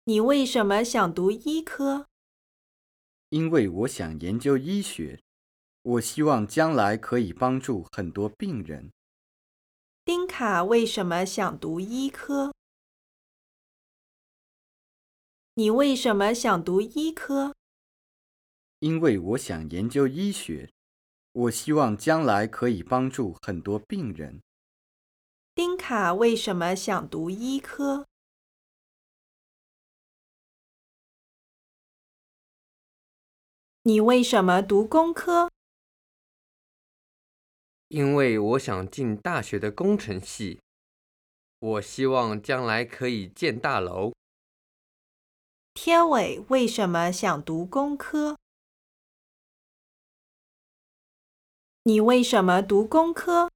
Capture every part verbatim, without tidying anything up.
你为什么想读医科？ 因为我想研究医学，我希望将来可以帮助很多病人。 丁卡为什么想读医科？你为什么想读医科？ 因为我想研究医学，我希望将来可以帮助很多病人。 丁卡为什么想读医科？你为什么读工科？ 因为我想进大学的工程系，我希望将来可以建大楼。 天伟为什么想读工科？你为什么读工科？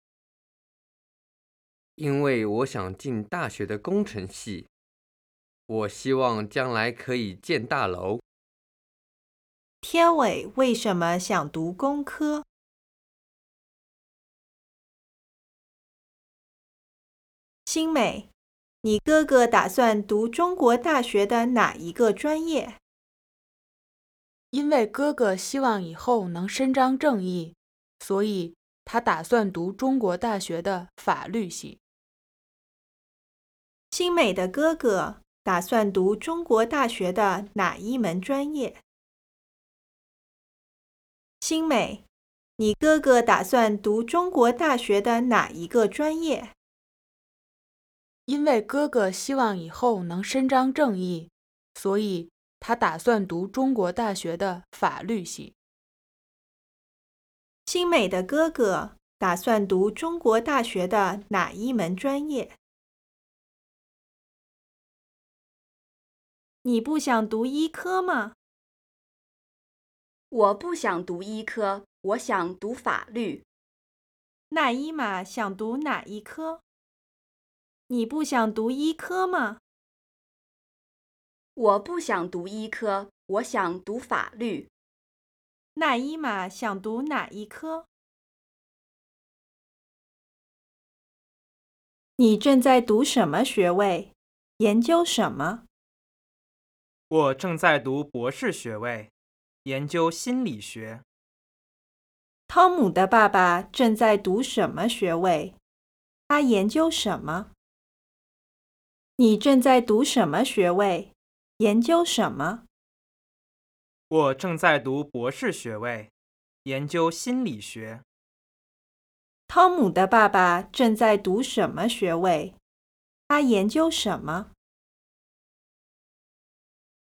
因为我想进大学的工程系，我希望将来可以建大楼。 天伟为什么想读工科？新美，你哥哥打算读中国大学的哪一个专业？ 因为哥哥希望以后能伸张正义，所以他打算读中国大学的法律系。 新美的哥哥打算读中国大学的哪一门专业？新美，你哥哥打算读中国大学的哪一个专业？ 因为哥哥希望以后能伸张正义，所以他打算读中国大学的法律系。 新美的哥哥打算读中国大学的哪一门专业？你不想读医科吗？ 我不想读医科，我想读法律。 那伊玛想读哪一科？你不想读医科吗？ 我不想读医科，我想读法律。 那伊玛想读哪一科？你正在读什么学位？研究什么？ 我正在读博士学位，研究心理学。 汤姆的爸爸正在读什么学位？他研究什么？你正在读什么学位？研究什么？ 我正在读博士学位，研究心理学。 汤姆的爸爸正在读什么学位？他研究什么？